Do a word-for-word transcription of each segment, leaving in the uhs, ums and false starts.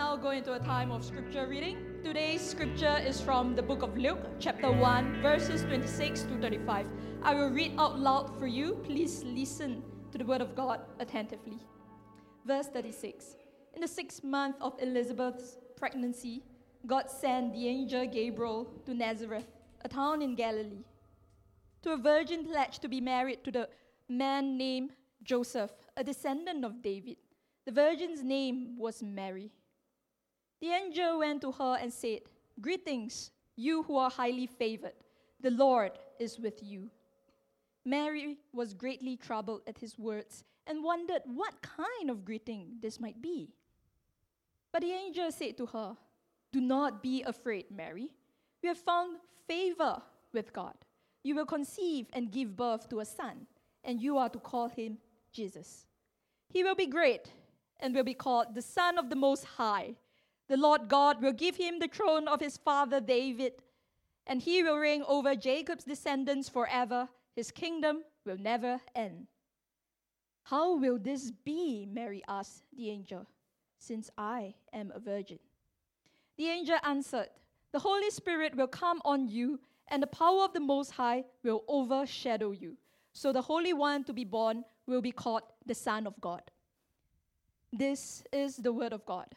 now go into a time of scripture reading. Today's scripture is from the book of Luke, chapter one, verses twenty-six to thirty-five. I will read out loud for you. Please listen to the word of God attentively. Verse thirty-six. In the sixth month of Elizabeth's pregnancy, God sent the angel Gabriel to Nazareth, a town in Galilee, to a virgin pledged to be married to the man named Joseph, a descendant of David. The virgin's name was Mary. The angel went to her and said, "Greetings, you who are highly favored. The Lord is with you." Mary was greatly troubled at his words and wondered what kind of greeting this might be. But the angel said to her, "Do not be afraid, Mary. You have found favor with God. You will conceive and give birth to a son, and you are to call him Jesus. He will be great and will be called the Son of the Most High. The Lord God will give him the throne of his father David, and he will reign over Jacob's descendants forever. His kingdom will never end." "How will this be?" Mary asked the angel, "since I am a virgin?" The angel answered, "The Holy Spirit will come on you, and the power of the Most High will overshadow you. So the Holy One to be born will be called the Son of God." This is the word of God.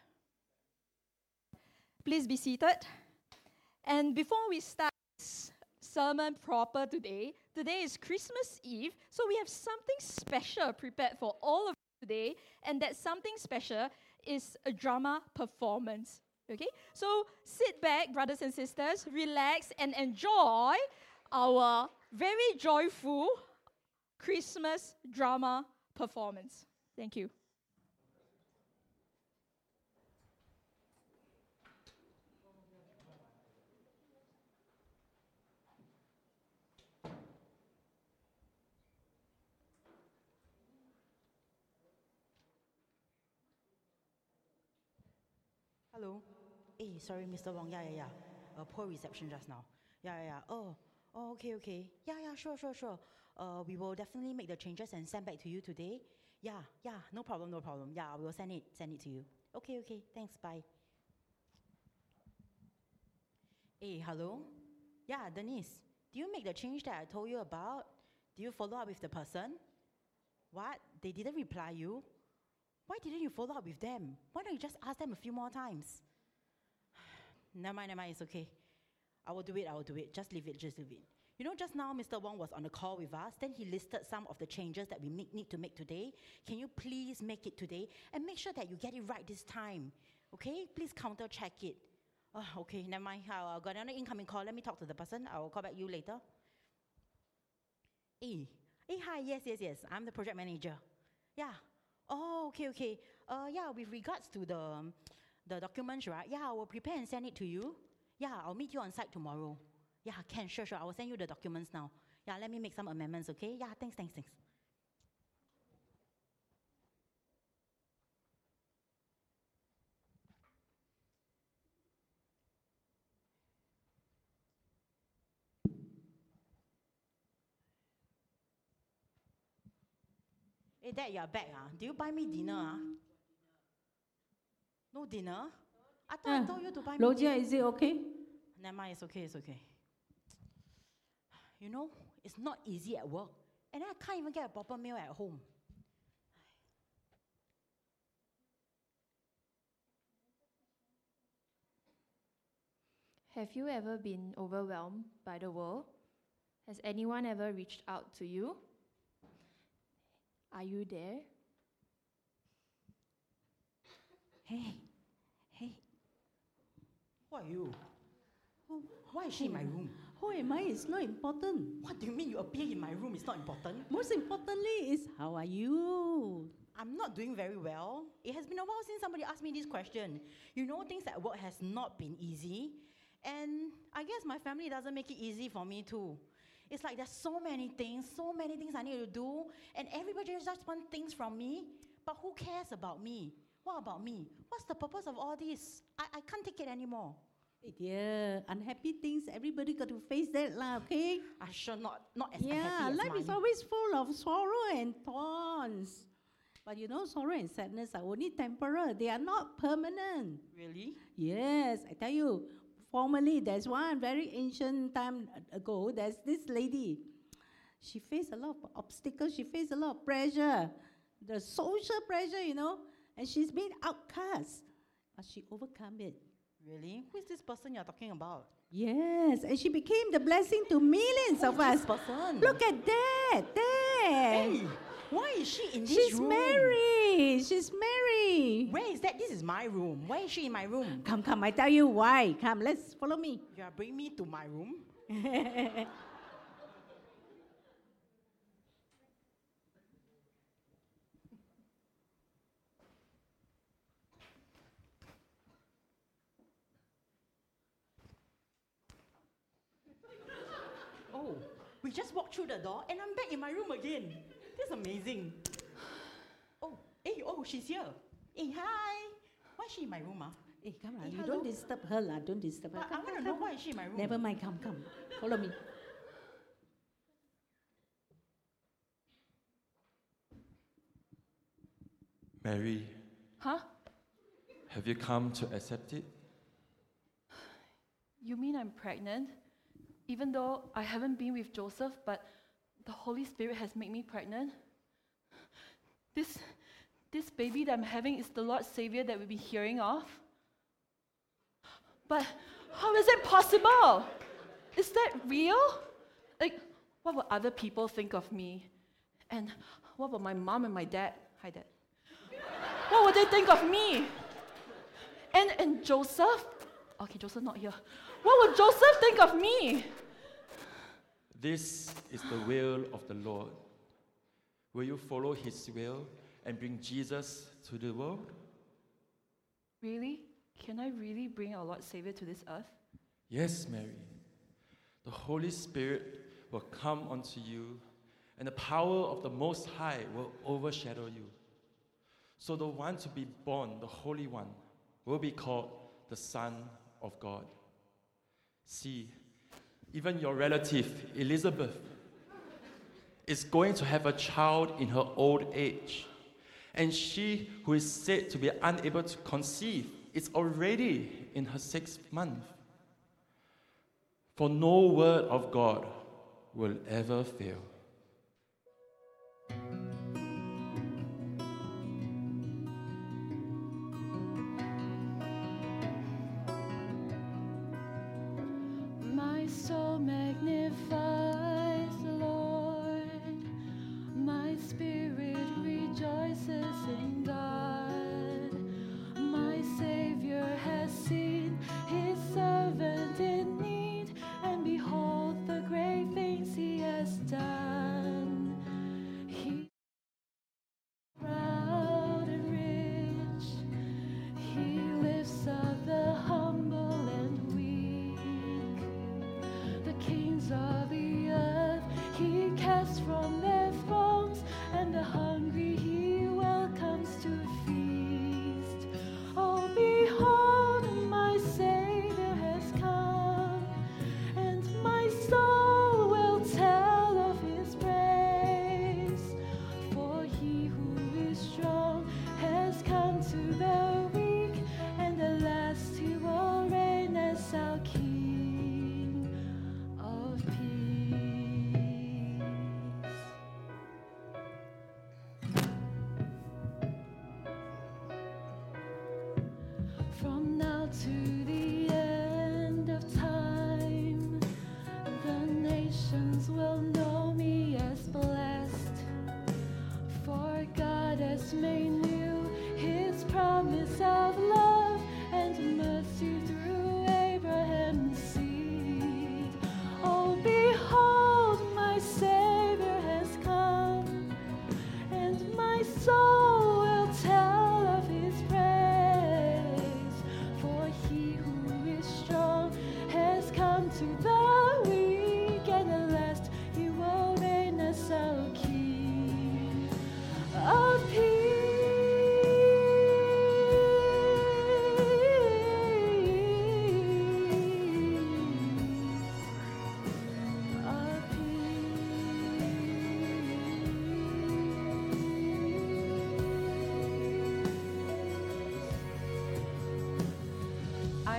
Please be seated. And before we start this sermon proper today, today is Christmas Eve, so we have something special prepared for all of you today, and that something special is a drama performance. Okay? So sit back, brothers and sisters, relax, and enjoy our very joyful Christmas drama performance. Thank you. Hello. Hey, sorry, Mister Wong. Yeah, yeah, yeah. Uh, poor reception just now. Yeah, yeah, yeah. Oh, oh, okay, okay. Yeah, yeah, sure, sure, sure. Uh, we will definitely make the changes and send back to you today. Yeah, yeah, no problem, no problem. Yeah, we will send it, send it to you. Okay, okay. Thanks. Bye. Hey, hello. Yeah, Denise. Do you make the change that I told you about? Do you follow up with the person? What? They didn't reply you? Why didn't you follow up with them? Why don't you just ask them a few more times? Never mind, never mind, it's okay. I will do it, I will do it. Just leave it, just leave it. You know, just now, Mister Wong was on the call with us. Then he listed some of the changes that we make, need to make today. Can you please make it today? And make sure that you get it right this time. Okay? Please counter check it. Oh, okay, never mind. I'll got another incoming call. Let me talk to the person. I will call back you later. Hey, hey, hi, yes, yes, yes. I'm the project manager. Yeah. Oh, okay, okay. Uh, yeah, with regards to the, um, the documents, right? Yeah, I will prepare and send it to you. Yeah, I'll meet you on site tomorrow. Yeah, can, sure, sure. I will send you the documents now. Yeah, let me make some amendments, okay? Yeah, thanks, thanks, thanks. Hey, Dad, you're back, ah? Do you buy me dinner, ah? No dinner? I thought I told you to buy me Logia, is it okay? Never mind, it's okay, it's okay. You know, it's not easy at work. And I can't even get a proper meal at home. Have you ever been overwhelmed by the world? Has anyone ever reached out to you? Are you there? Hey, hey. Who are you? Who, why is she in my room? Who am I? It's not important. What do you mean you appear in my room? It's not important. Most importantly is, how are you? I'm not doing very well. It has been a while since somebody asked me this question. You know, things at work has not been easy. And I guess my family doesn't make it easy for me too. It's like there's so many things, so many things I need to do, and everybody just wants things from me. But who cares about me? What about me? What's the purpose of all this? I, I can't take it anymore. Hey dear, unhappy things, everybody got to face that lah, okay? I sure not, not as Yeah, unhappy as life mine. is always full of sorrow and thorns. But you know, sorrow and sadness are only temporal. They are not permanent. Really? Yes, I tell you, formerly, there's one very ancient time ago, there's this lady. She faced a lot of obstacles. She faced a lot of pressure, the social pressure, you know, and she's been outcast. But she overcome it. Really? Who is this person you're talking about? Yes, and she became the blessing to millions Who of is us. this person? Look at that, there. Hey, why is she in this She's room? married. She's married. Where is that? This is my room. Why is she in my room? Come, come, I tell you why. Come, let's follow me. You are bringing me to my room? Oh, we just walked through the door and I'm back in my room again. This is amazing. Oh, hey, oh, she's here. Hey, hi. Why is she in my room? Ah? Hey, come on, Hey, you hello. don't disturb her, lah. Don't disturb her. But I Come, want to come, know come. why is she in my room. Never mind, come, come. Follow me. Mary, Huh? have you come to accept it? You mean I'm pregnant? Even though I haven't been with Joseph, but the Holy Spirit has made me pregnant? This, this baby that I'm having is the Lord Savior that we've been hearing of? But how is it possible? Is that real? Like, what will other people think of me? And what about my mom and my dad? Hi, Dad. What would they think of me? And, and Joseph? Okay, Joseph not here. What would Joseph think of me? This is the will of the Lord. Will you follow His will and bring Jesus to the world? Really? Can I really bring our Lord Savior to this earth? Yes, Mary. The Holy Spirit will come unto you, and the power of the Most High will overshadow you. So the one to be born, the Holy One, will be called the Son of God. See, even your relative, Elizabeth, is going to have a child in her old age. And she, who is said to be unable to conceive, is already in her sixth month. For no word of God will ever fail. My soul magnifies the Lord. My spirit rejoices in God. My Savior has seen His servant in need, and behold the great things He has done. He proud and rich. He lifts up the humble and weak. The kings of the earth He casts from their thrones, and the hungry He welcomes to feast. Oh, behold, my Savior has come, and my soul will tell of His praise. For He who is strong has come to the weak, and at last He will reign as our King of peace. From now to the end of time, the nations will know me as blessed. For God has made new His promise of love and mercy through Abraham's seed. Oh, behold, my Savior has come, and my soul will tell of His praise. For He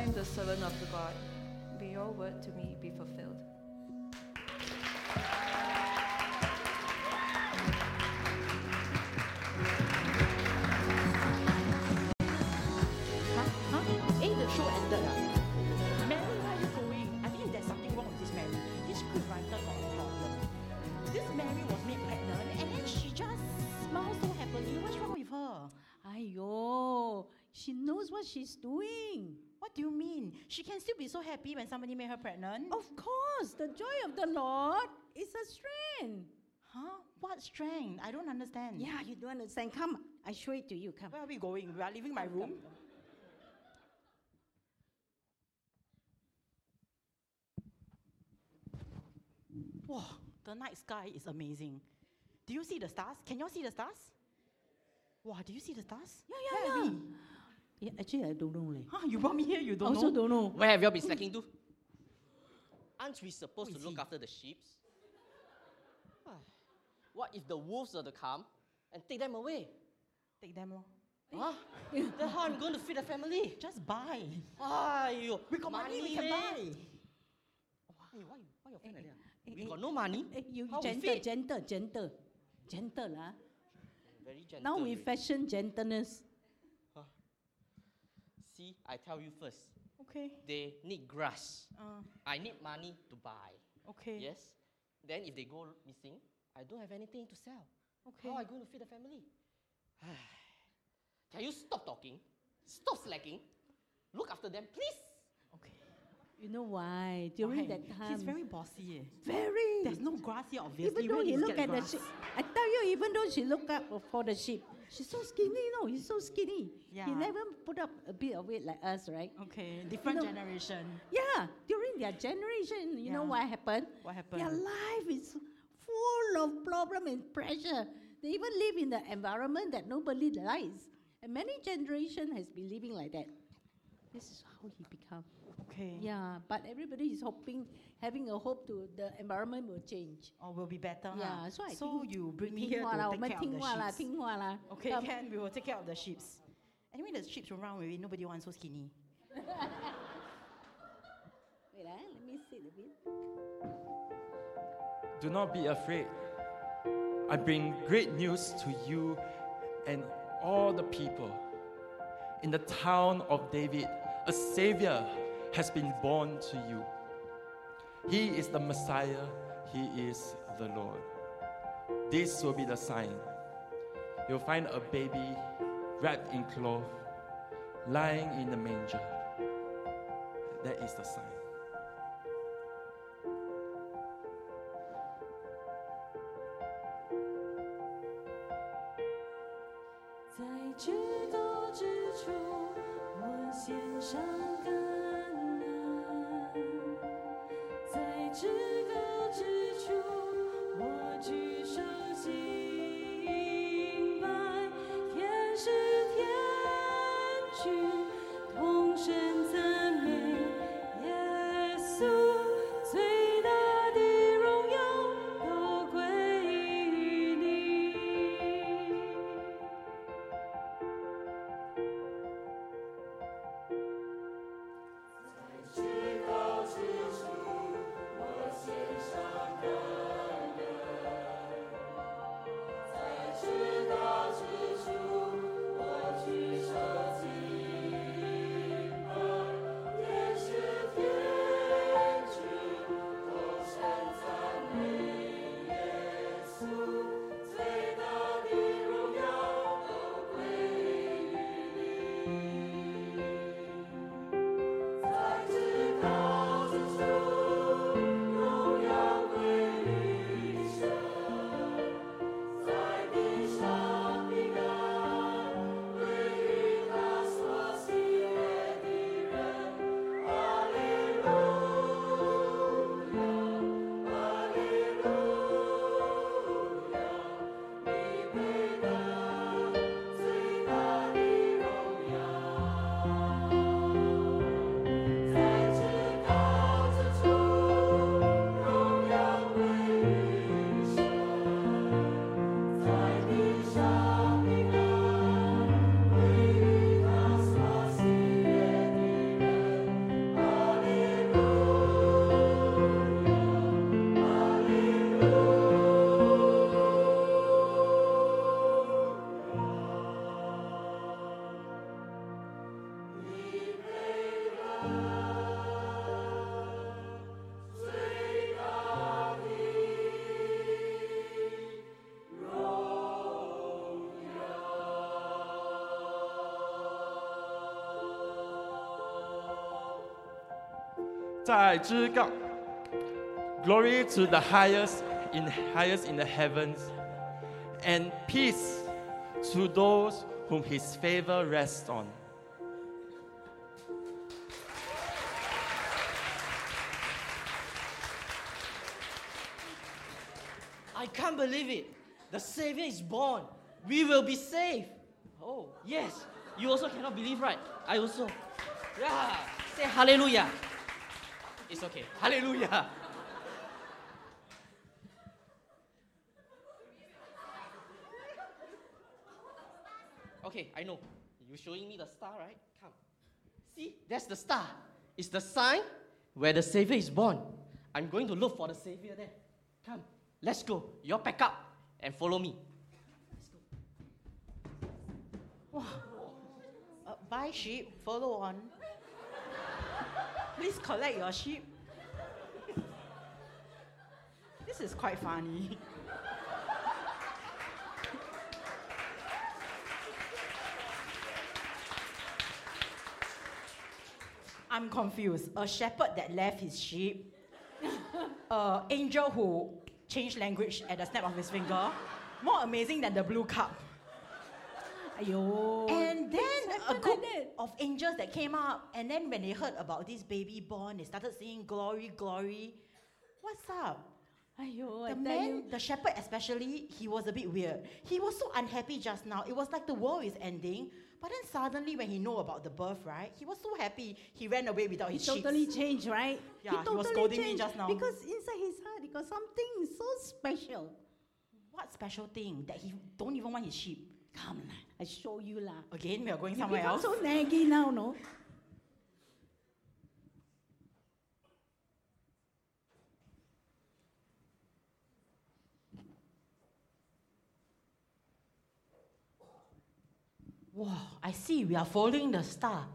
am the servant of the God. May your word to me be fulfilled. Huh? Huh? Eh, the show ended. Ah. Mary, where are you going? I think there's something wrong with this Mary. This script writer got a problem. This Mary was made pregnant and then she just smiles so happily. What's wrong with her? Ayo, she knows what she's doing. What do you mean? She can still be so happy when somebody made her pregnant? Of course, the joy of the Lord is a strength. Huh? What strength? I don't understand. Yeah, you don't understand. Come, I show it to you. Come. Where are we going? We are leaving my Come, room. come. Wow, the night sky is amazing. Do you see the stars? Can you all see the stars? Wow, do you see the stars? Yeah, Where yeah, are yeah. we? Yeah, actually, I don't know. Leh. Huh, you brought me here, you I don't also know? don't know. Where have you all been slacking to? Aren't we supposed Who to is look he? after the sheep? What if the wolves were to come and take them away? Take them all. Huh? Then how am I going to feed the family? Just buy. Aiyo, We got money, we can leh. buy. Hey, why, why your friend like that? Eh, We eh, got no money. Eh, you How we gentle, feed? gentle, gentle, gentle, lah. Very gentle. Now we already. fashion gentleness. See, I tell you first. Okay. They need grass. Uh, I need money to buy. okay. Yes. Then if they go missing, I don't have anything to sell. Okay. How am I going to feed the family? Can you stop talking? Stop slacking. Look after them, please. Okay. You know why? During Why? that time, He's very bossy. Eh. very. There's no grass here, obviously. Even though Where he did look get at the grass? sheep, I tell you, even though she look up for the sheep, she's so skinny. No, he's so skinny. Yeah. He never put up a bit of weight like us, right? Okay, different know- generation. Yeah, during their generation, you know Yeah. what happened? What happened? Their life is full of problem and pressure. They even live in the environment that nobody likes. And many generation has been living like that. This is how he become. Okay. Yeah, but everybody is hoping, having a hope to the environment will change. Or will be better. Yeah, huh? so I so think you bring me 听 here 话啦， to 我 take 们 care of 听 the 话啦， sheep. 听话啦。 Okay, Come. can we will take care of the sheep. Anyway, the sheep will run away. Nobody wants so skinny. Wait, ah, let me see the bit. Do not be afraid. I bring great news to you and all the people. In the town of David, a Savior has been born to you. He is the Messiah, He is the Lord. This will be the sign. You'll find a baby wrapped in cloth, lying in the manger. That is the sign. 在至高之处，我献上感恩；在至高之处，我举手敬拜。天使天君同声赞美耶稣，最大的荣耀都归于你。 在至高 Glory to the highest in highest in the heavens, and peace to those whom his favor rests on. I can't believe it. The Savior is born. We will be saved. Oh, yes. You also cannot believe, right? I also. Yeah. Say hallelujah. It's okay. Hallelujah. Okay, I know. You're showing me the star, right? Come. See, that's the star. It's the sign where the Savior is born. I'm going to look for the Savior there. Come, let's go. You all pack up and follow me. Wow. Uh, buy sheep, follow on. Please collect your sheep. This is quite funny. I'm confused. A shepherd that left his sheep. An angel who changed language at the snap of his finger. More amazing than the blue cup. Aiyo. And then things a happen group like that. of angels that came up, and then when they heard about this baby born, they started singing glory, glory. What's up? Aiyo, I The tell man, you. the shepherd especially, he was a bit weird. He was so unhappy just now. It was like the world is ending. But then suddenly when he knew about the birth, right, he was so happy. He ran away without He his totally sheets. changed, right? Yeah, he was totally scolding me changed just now. Because inside his heart, he got something so special. What special thing that he don't even want his sheep? Come, lah, I show you lah. Again, we are going You somewhere become else. so naggy now, no? Wow, I see. We are following the star.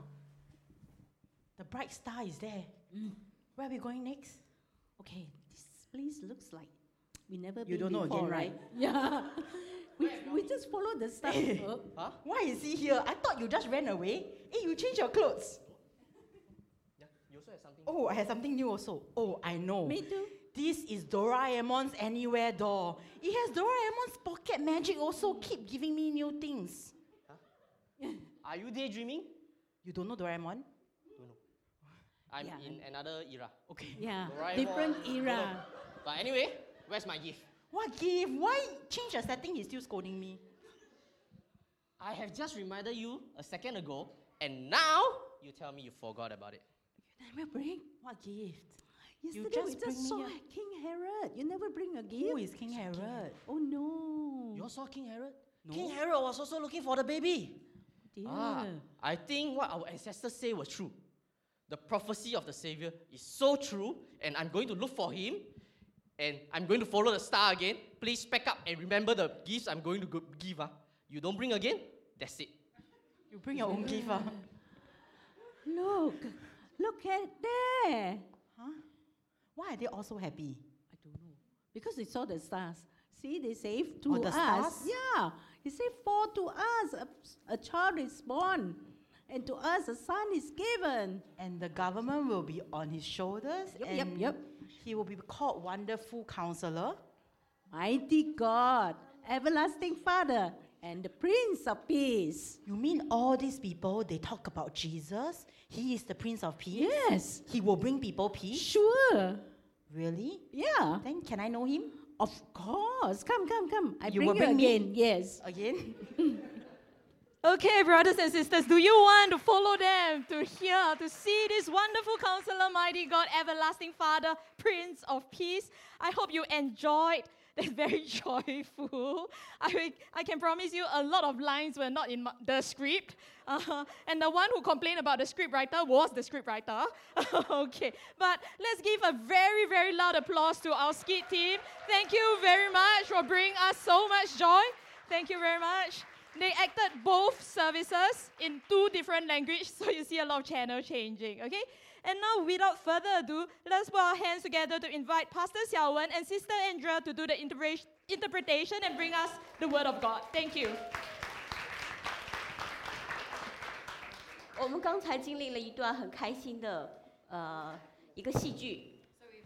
The bright star is there. Mm. Where are we going next? Okay, this place looks like we never You been don't know before, again, right? Yeah. we, we just follow the star. Oh, Huh? Why is he here? I thought you just ran away. Hey, you changed your clothes. Yeah, you also have something. Oh, I have something new also. Oh, I know. me too. This is Doraemon's Anywhere door. It has Doraemon's pocket magic also. Keep giving me new things. Are you daydreaming? You don't know Doraemon? Don't know. I'm Yeah. in another era. Okay. Yeah, Doraemon, different don't era. know. But anyway, where's my gift? What gift? Why change the setting? He's still scolding me. I have just reminded you a second ago, and now you tell me you forgot about it. Never bring. What gift? Yesterday just we bring just me saw here. King Herod. You never bring a gift. Who is King Herod? Oh no. You all saw King Herod? No. King Herod was also looking for the baby. Dear. Ah, I think what our ancestors say was true. The prophecy of the Savior is so true, and I'm going to look for him, and I'm going to follow the star again. Please pack up and remember the gifts I'm going to go give. Ah. You don't bring again, that's it. You bring your own gift. Ah. Look, look at there. Huh? Why are they all so happy? I don't know. Because they saw the stars. See, they say to Oh, the us. stars? Yeah. He said, for to us a, a child is born, and to us a son is given. And the government will be on his shoulders. Yep, and yep, yep. He will be called Wonderful Counselor. Mighty God, everlasting Father, and the Prince of Peace. You mean all these people, they talk about Jesus? He is the Prince of Peace? Yes. He will bring people peace? Sure. Really? Yeah. Then can I know him? Of course. Come, come, come. I You bring will you bring me? again. Yes. Again? Okay, brothers and sisters, do you want to follow them to hear, to see this wonderful counselor, mighty God, everlasting Father, Prince of Peace? I hope you enjoyed. That's very joyful. I, I can promise you a lot of lines were not in my, the script. Uh, and the one who complained about the script writer was the script writer. Okay, but let's give a very, very loud applause to our skit team. Thank you very much for bringing us so much joy. Thank you very much. They acted both services in two different languages, so you see a lot of channel changing, okay? And now, without further ado, let's put our hands together to invite Pastor Xiao Wen and Sister Andrea to do the interpre- interpretation and bring us the Word of God. Thank you. 我们刚才经历了一段很开心的呃一个戏剧。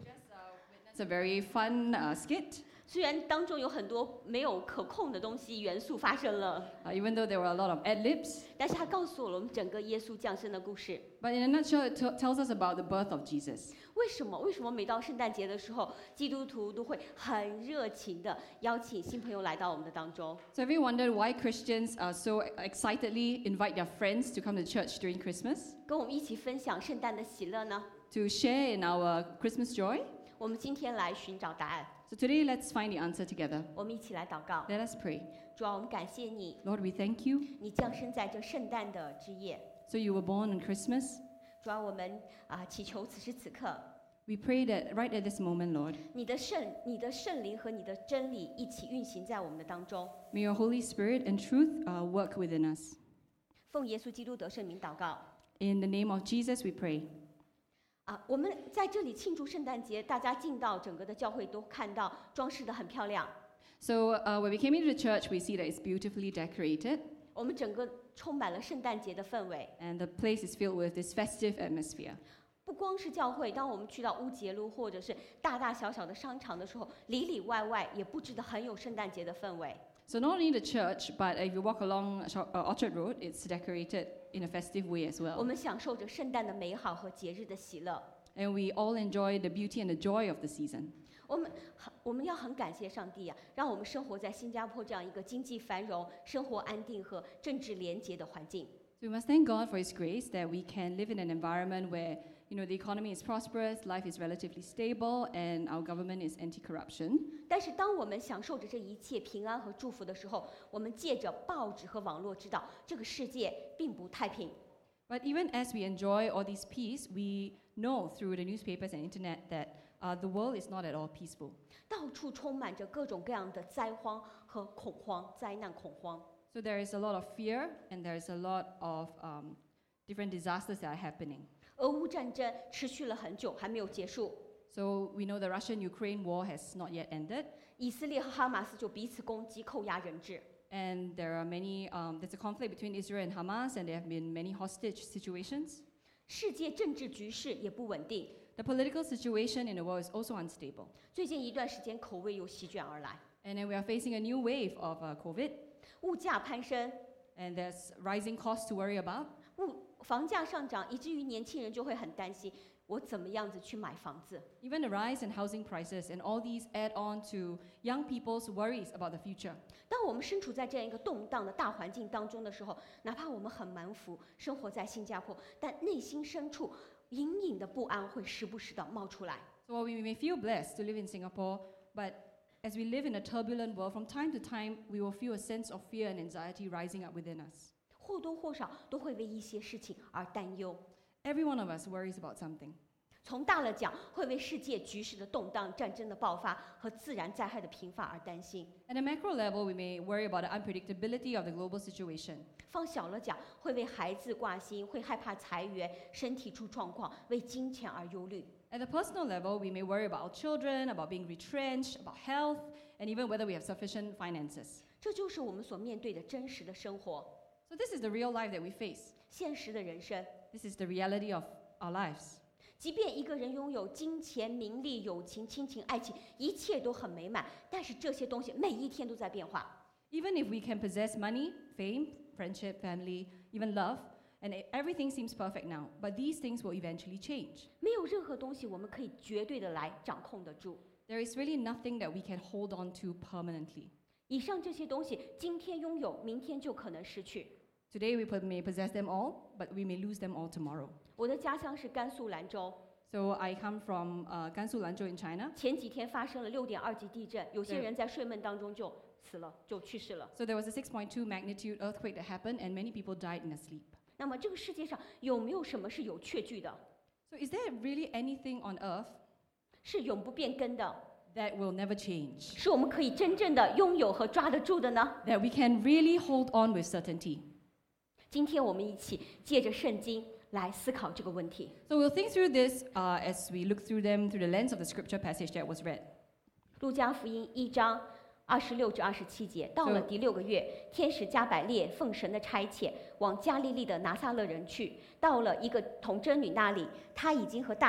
It's a very fun uh, skit. 虽然当中有很多没有可控的东西元素发生了， Uh, even though there were a lot of ad-libs. 但是它告诉了我们整个耶稣降生的故事。 But in a nutshell, it t- tells us about the birth of Jesus. 为什么？为什么每到圣诞节的时候，基督徒都会很热情的邀请新朋友来到我们的当中？ So have you wondered why Christians uh, so excitedly invite their friends to come to church during Christmas 跟我们一起分享圣诞的喜乐呢？ to share in our Christmas joy? 我们今天来寻找答案， So today, let's find the answer together. 我们一起来祷告。 Let us pray. 主啊，我们感谢你， Lord, we thank you. 你降生在这圣诞的之夜。 So you were born on Christmas. 主啊，我们啊祈求此时此刻， We pray that right at this moment, Lord, 你的圣、你的圣灵和你的真理一起运行在我们的当中。 may your Holy Spirit and truth uh, work within us. 奉耶稣基督得圣名祷告。 In the name of Jesus, we pray. 啊，我们在这里庆祝圣诞节，大家进到整个的教会都看到装饰的很漂亮。 So uh, when we came into the church, we see that it's beautifully decorated, 我们整个充满了圣诞节的氛围。 and the place is filled with this festive atmosphere. 不光是教会，当我们去到乌节路或者是大大小小的商场的时候，里里外外也布置得很有圣诞节的氛围。 So not only the church, but if you walk along Shor- uh, Orchard Road, it's decorated in a festive way as 我 well. 们享受着圣诞的美好和节日的喜乐。 And we all enjoy the beauty and the joy of the season. 我们很我们要很感谢上帝啊，让我们生活在新加坡这样一个经济繁荣、生活安定和政治廉洁的环境。 So we must thank God for His grace that we can live in an environment where, you know, the economy is prosperous, life is relatively stable, and our government is anti-corruption. 但是当我们享受着这一切平安和祝福的时候，我们借着报纸和网络知道，这个世界并不太平。 But even as we enjoy all this peace, we know through the newspapers and internet that uh, the world is not at all peaceful. 到处充满着各种各样的灾荒和恐慌、灾难恐慌。 So there is a lot of fear and there is a lot of um, different disasters that are happening. 俄乌战争持续了很久，还没有结束。 So we know the Russian-Ukraine war has not yet ended, 以色列和哈马斯就彼此攻击、扣押人质。 and there are many. Um, there's a conflict between Israel and Hamas, and there have been many hostage situations. 世界政治局势也不稳定。 The political situation in the world is also unstable, 最近一段时间，口味又席卷而来， and then we are facing a new wave of uh, COVID, 物价攀升， and there's rising costs to worry about. 物房价上涨，以至于年轻人就会很担心，我怎么样子去买房子？ Even the rise in housing prices, and all these add on to young people's worries about the future. 当我们身处在这样一个动荡的大环境当中的时候，哪怕我们很满腹生活在新加坡，但内心深处隐隐的不安会时不时的冒出来。 So while we may feel blessed to live in Singapore, but as we live in a turbulent world, from time to time we will feel a sense of fear and anxiety rising up within us. 或多或少都会为一些事情而担忧。 Every one of us worries about something. 从大了讲，会为世界局势的动荡、战争的爆发和自然灾害的频发而担心； At a macro level, we may worry about the unpredictability of the global situation. 放小了讲，会为孩子挂心，会害怕裁员、身体出状况，为金钱而忧虑。 At a personal level, we may worry about our children, about being retrenched, about health, and even whether we have sufficient finances. 这就是我们所面对的真实的生活， So this is the real life that we face. 现实的人生。 This is the reality of our lives. 即便一个人拥有金钱、名利、友情、亲情、爱情，一切都很美满，但是这些东西每一天都在变化。 Even if we can possess money, fame, friendship, family, even love, and e- everything seems perfect now, but these things will eventually change. 没有任何东西我们可以绝对的来掌控得住。 There is really nothing that we can hold on to permanently. 以上这些东西，今天拥有，明天就可能失去。 Today we po- may possess them all, but we may lose them all tomorrow. 我的家乡是甘肃兰州， So I come from uh, Gansu Lanzhou in China. 前几天发生了六点二级地震，有些对人在睡梦当中就死了，就去世了。 So there was a six point two magnitude earthquake that happened, and many people died in their sleep. 那么这个世界上有没有什么是有确据的， So is there really anything on earth 是永不变更的， that will never change, 是我们可以真正的拥有和抓得住的呢？ that we can really hold on with certainty? 今天我们一起借着圣经来思考这个问题。 So we'll think through this uh, as we look through them through the lens of the scripture passage that was read. 路加福音一章二十六至二十七节，到了第六个月，天使加百列奉神的差遣，往加利利的拿撒勒人去。到了一个童贞女那里，她已经和大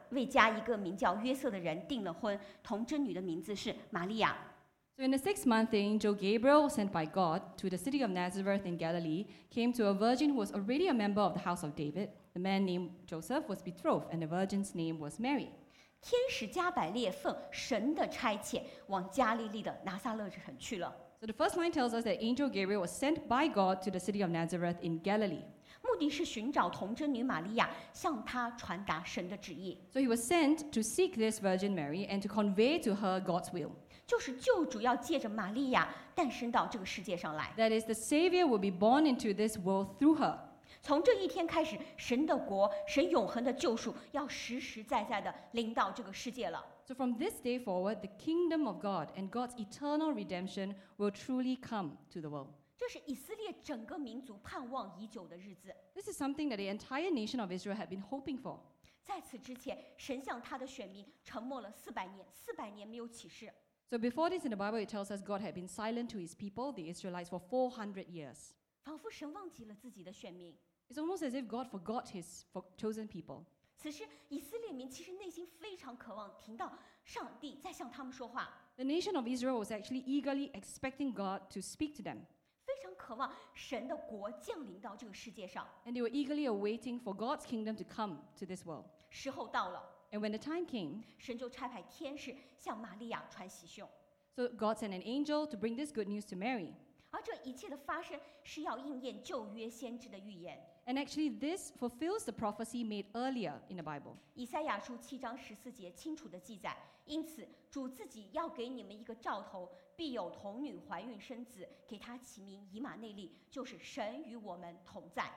为加一个名叫约瑟的人订了婚，童贞女的名字是玛利亚。 So in the sixth month, the angel Gabriel, sent by God to the city of Nazareth in Galilee, came to a virgin who was already a member of the house of David. The man named Joseph was betrothed, and the virgin's name was Mary. 天使加百列奉神的差遣，往加利利的拿撒勒城去了。 So the first line tells us that angel Gabriel was sent by God to the city of Nazareth in Galilee. 目的是寻找童贞女玛利亚，向她传达神的旨意， So he was sent to seek this Virgin Mary and to convey to her God's will. 就是救主要借着玛利亚诞生到这个世界上来。 That is, the Savior will be born into this world through her. 从这一天开始，神的国、神永恒的救赎要实实在在的临到这个世界了。 So from this day forward, the kingdom of God and God's eternal redemption will truly come to the world. 这是以色列整个民族盼望已久的日子。 This is something that the entire nation of Israel had been hoping for. 在此之前，神向他的选民沉默了四百年，四百年没有启示。 So before this in the Bible, it tells us God had been silent to his people, the Israelites, for four hundred years. 仿佛神忘记了自己的选民。 It's almost as if God forgot his fo- chosen people. 此时，以色列民其实内心非常渴望听到上帝在向他们说话， The nation of Israel was actually eagerly expecting God to speak to them, 非常渴望神的国降临到这个世界上。 and they were eagerly awaiting for God's kingdom to come to this world. 时候到了， And when the time came, 神就差派天使向玛利亚传喜讯， so God sent an angel to bring this good news to Mary. 而这一切的发生是要应验旧约先知的预言。 And actually, this fulfills the prophecy made earlier in the Bible. 以赛亚书七章十四节清楚的记载，因此主自己要给你们一个兆头，必有童女怀孕生子，给她起名以马内利，就是神与我们同在。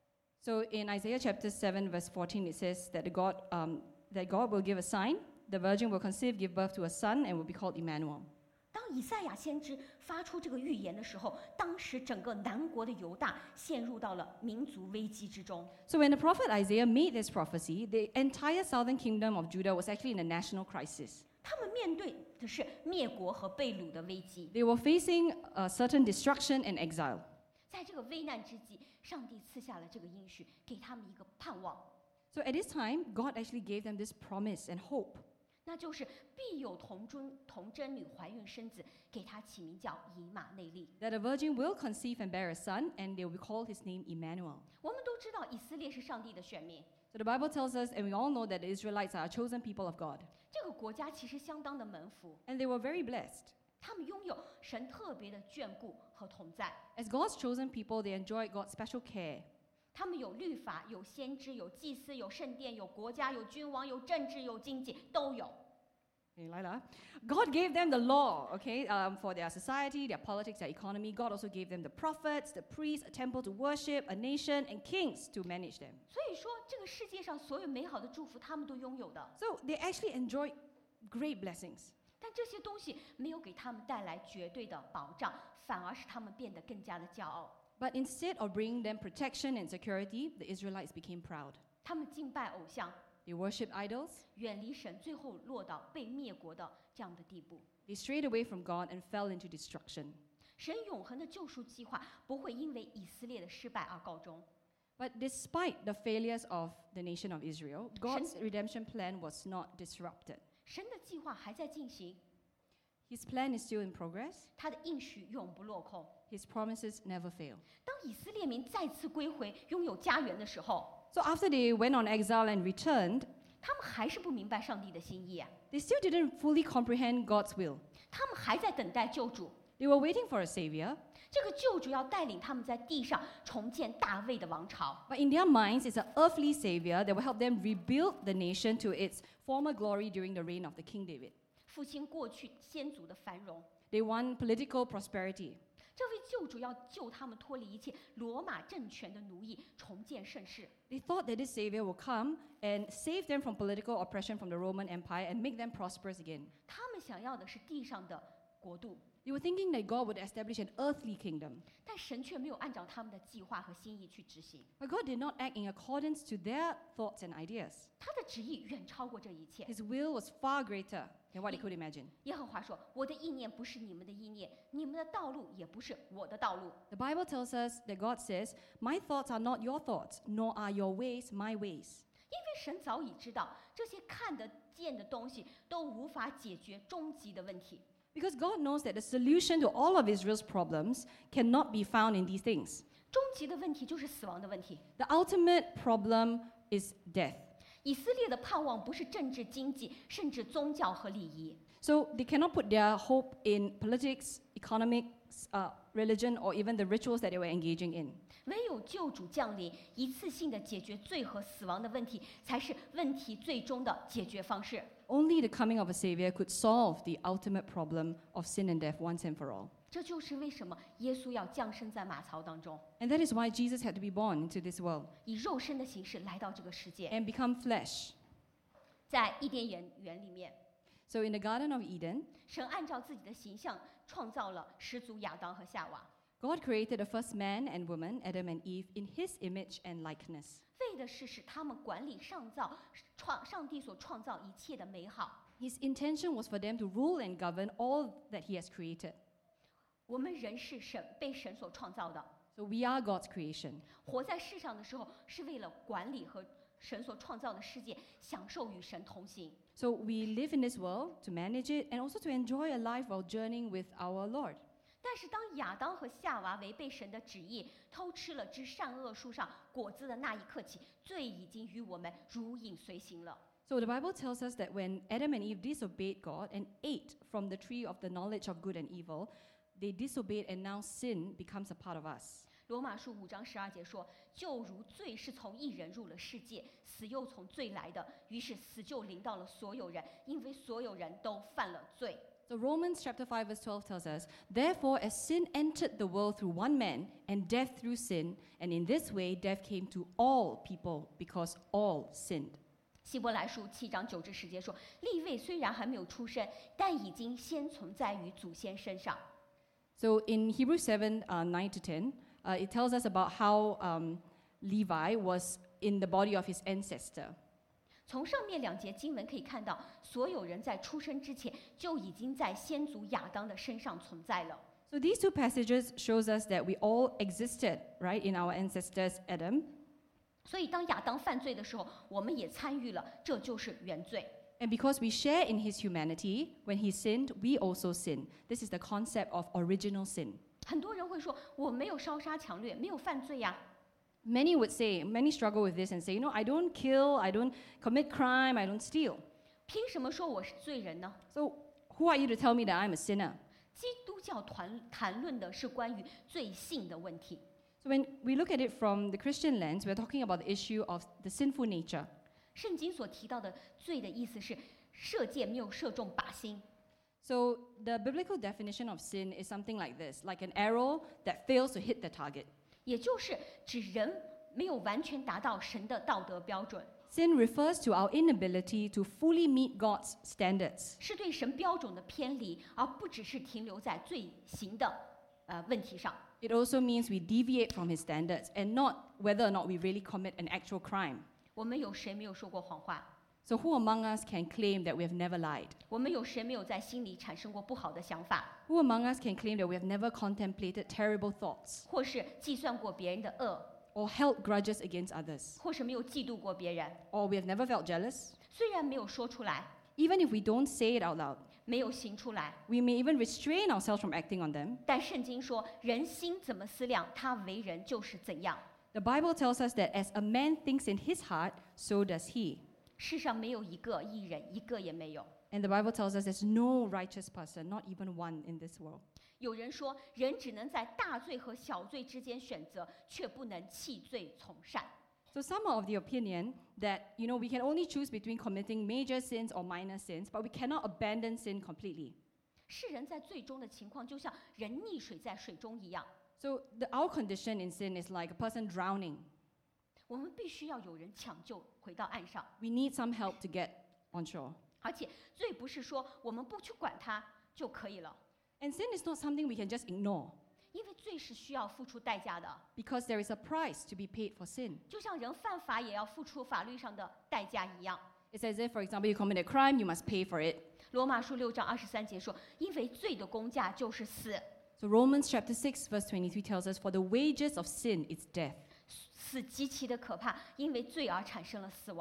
So in Isaiah chapter seven, verse fourteen, it says that the God, um, that God will give a sign. The virgin will conceive, give birth to a son, and will be called Emmanuel. 当以赛亚先知发出这个预言的时候，当时整个南国的犹大陷入到了民族危机之中。 So when the prophet Isaiah made this prophecy, the entire southern kingdom of Judah was actually in a national crisis. 他们面对的是灭国和被掳的危机。 They were facing a certain destruction and exile. 在这个危难之际，上帝赐下了这个应许，给他们一个盼望， So at this time, God actually gave them this promise and hope. 那就是必有童贞童贞女怀孕生子，给她起名叫以马内利。 That a virgin will conceive and bear a son, and they will call his name Emmanuel. 我们都知道以色列是上帝的选民， So the Bible tells us, and we all know that the Israelites are a chosen people of God. 这个国家其实相当的蒙福， And they were very blessed. 他们拥有神特别的眷顾和同在。 As God's chosen people, they enjoyed God's special care. 他们有律法，有先知，有祭司，有圣殿，有国家，有君王，有政治，有经济，都有。 Okay, Lila. God gave them the law, okay, um, for their society, their politics, their economy. God also gave them the prophets, the priests, a temple to worship, a nation, and kings to manage them. 所以说，这个世界上所有美好的祝福，他们都拥有的。 So they actually enjoyed great blessings. 但这些东西没有给他们带来绝对的保障，反而使他们变得更加的骄傲。 But instead of bringing them protection and security, the Israelites became proud. 他们敬拜偶像， They worshipped idols. 远离神，最后落到被灭国的这样的地步。 They strayed away from God and fell into destruction. 神永恒的救赎计划不会因为以色列的失败而告终。 But despite the failures of the nation of Israel, God's redemption plan was not disrupted. 神的计划还在进行， His plan is still in progress. 他的应许永不落空。 His promises never fail. 当以色列民再次归回，拥有家园的时候， So after they went on exile and returned, 他们还是不明白上帝的心意啊！ they still didn't fully comprehend God's will. 他们还在等待救主， They were waiting for a savior, 这个救主要带领他们在地上重建大卫的王朝。 but in their minds, it's an earthly savior that will help them rebuild the nation to its former glory during the reign of the King David. 复兴过去先祖的繁荣。 They want political prosperity. 这位救主要救他们脱离一切罗马政权的奴役，重建盛世。 They thought that this savior will come and save them from political oppression from the Roman Empire and make them prosperous again. 他们想要的是地上的国度， They were thinking that God would establish an earthly kingdom. 但神却没有按照他们的计划和心意去执行。 But God did not act in accordance to their thoughts and ideas. 他的旨意远超过这一切。 His will was far greater than what they could imagine. 耶和华说：“我的意念不是你们的意念，你们的道路也不是我的道路。 The Bible tells us that God says, My thoughts are not your thoughts, nor are your ways my ways. ” 因为神早已知道，这些看得见的东西都无法解决终极的问题。 Because God knows that the solution to all of Israel's problems cannot be found in these things. 终极的问题就是死亡的问题。 The ultimate problem is death. 以色列的盼望不是政治、经济，甚至宗教和礼仪。 So they cannot put their hope in politics, economics, uh, religion, or even the rituals that they were engaging in. 唯有救主降临，一次性的解决罪和死亡的问题，才是问题最终的解决方式。 Only the coming of a Savior could solve the ultimate problem of sin and death once and for all. 这就是为什么耶稣要降生在马槽当中， And that is why Jesus had to be born into this world 以肉身的形式来到这个世界。 and become flesh. 在伊甸园园里面， So in the Garden of Eden, 神按照自己的形象创造了始祖亚当和夏娃， God created the first man and woman, Adam and Eve, in His image and likeness. 为的是使他们管理上造创上帝所创造一切的美好。 His intention was for them to rule and govern all that He has created. 我们人是神被神所创造的， So we are God's creation. 活在世上的时候是为了管理和神所创造的世界，享受与神同行。 So we live in this world to manage it and also to enjoy a life while journeying with our Lord. 但是当亚当和夏娃违背神的旨意，偷吃了知善恶树上果子的那一刻起，罪已经与我们如影随形了。 So the Bible tells us that when Adam and Eve disobeyed God and ate from the tree of the knowledge of good and evil, they disobeyed and now sin becomes a part of us. 罗马书五章十二节说：“就如罪是从一人入了世界，死又从罪来的，于是死就临到了所有人，因为所有人都犯了罪。” So Romans chapter five verse twelve tells us, "Therefore as sin entered the world through one man, and death through sin, and in this way death came to all people because all sinned." 希伯来书七章九至十节说：“利未虽然还没有出生，但已经先存在于祖先身上。” So in Hebrews seven, uh, nine to ten, uh, it tells us about how um, Levi was in the body of his ancestor. 从上面两节经文可以看到，所有人在出生之前就已经在先祖亚当的身上存在了。 So these two passages shows us that we all existed, right, in our ancestors Adam. 所以当亚当犯罪的时候，我们也参与了，这就是原罪。 And because we share in his humanity, when he sinned, we also sin. This is the concept of original sin. 很多人会说，我没有烧杀抢掠，没有犯罪呀、 Many would say, many struggle with this and say, you know, I don't kill, I don't commit crime, I don't steal. 凭什么说我是罪人呢？ So who are you to tell me that I'm a sinner? 基督教谈谈论的是关于罪性的问题。 So when we look at it from the Christian lens, we're talking about the issue of the sinful nature. 圣经所提到的罪的意思是射箭没有射中靶心。 So the biblical definition of sin is something like this, like an arrow that fails to hit the target. 也就是指人没有完全达到神的道德标准， Sin refers to our inability to fully meet God's standards. 是对神标准的偏离，而不只是停留在罪行的呃问题上。 It also means we deviate from his standards and not whether or not we really commit an actual crime. 我们有谁没有说过谎话？ So who among us can claim that we have never lied? 我们有谁没有在心里产生过不好的想法， Who among us can claim that we have never contemplated terrible thoughts 或是计算过别人的恶， or held grudges against others? 或是没有嫉妒过别人？ Or we have never felt jealous? 虽然没有说出来， Even if we don't say it out loud, 没有行出来， we may even restrain ourselves from acting on them. 但圣经说，人心怎么思量，他为人就是怎样。 The Bible tells us that as a man thinks in his heart, so does he. 世上没有一个义人，一个也没有。 And the Bible tells us there's no righteous person, not even one in this world. 有人说，人只能在大罪和小罪之间选择，却不能弃罪从善。 So some are of the opinion that, you know, we can only choose between committing major sins or minor sins, but we cannot abandon sin completely. 世人在最终的情况，就像人溺水在水中一样， So the, our condition in sin is like a person drowning. 我们必须要有人抢救回到岸上。 We need some help to get on shore. 而且罪不是说我们不去管它就可以了， And sin is not something we can just ignore 因为罪是需要付出代价的， because there is a price to be paid for sin. 就像人犯法也要付出法律上的代价一样。 It's as if, for example, you commit a crime, you must pay for it. 罗马书六章二十三节说：“因为罪的工价就是死， So Romans chapter six, verse twenty-three tells us, for the wages of sin is death. 死极其的可怕，因为罪而产生了死亡。”